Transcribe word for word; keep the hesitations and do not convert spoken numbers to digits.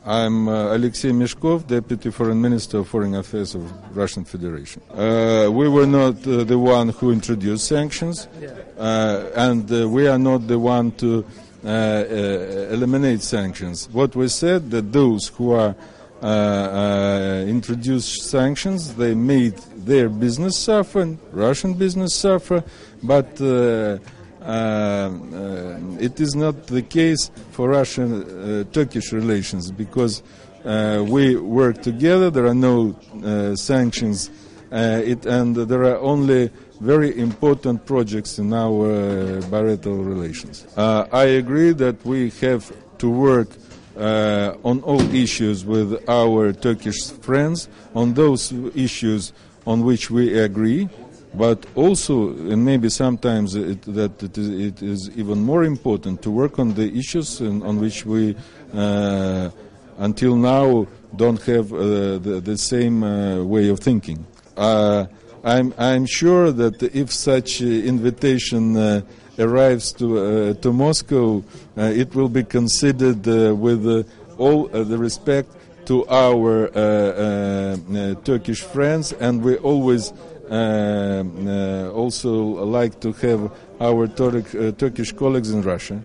I'm uh, Alexei Meshkov, Deputy Foreign Minister of Foreign Affairs of Russian Federation. Uh, we were not uh, the one who introduced sanctions, uh, and uh, we are not the one to uh, uh, eliminate sanctions. What we said that those who are uh, uh, introduced sanctions, they made their business suffer, Russian business suffer, but uh, Uh, uh, it is not the case for Russian-Turkish uh, relations because uh, we work together. There are no uh, sanctions, uh, it, and there are only very important projects in our uh, bilateral relations. Uh, I agree that we have to work uh, on all issues with our Turkish friends, on those issues on which we agree. But also, and maybe sometimes it, that it is, it is even more important to work on the issues in, on which we, uh, until now, don't have uh, the, the same uh, way of thinking. Uh, I'm, I'm sure that if such uh, invitation uh, arrives to uh, to Moscow, uh, it will be considered uh, with uh, all uh, the respect to our uh, uh, uh, Turkish friends, and we always. Uh, uh, also like to have our Tur- uh, Turkish colleagues in Russia.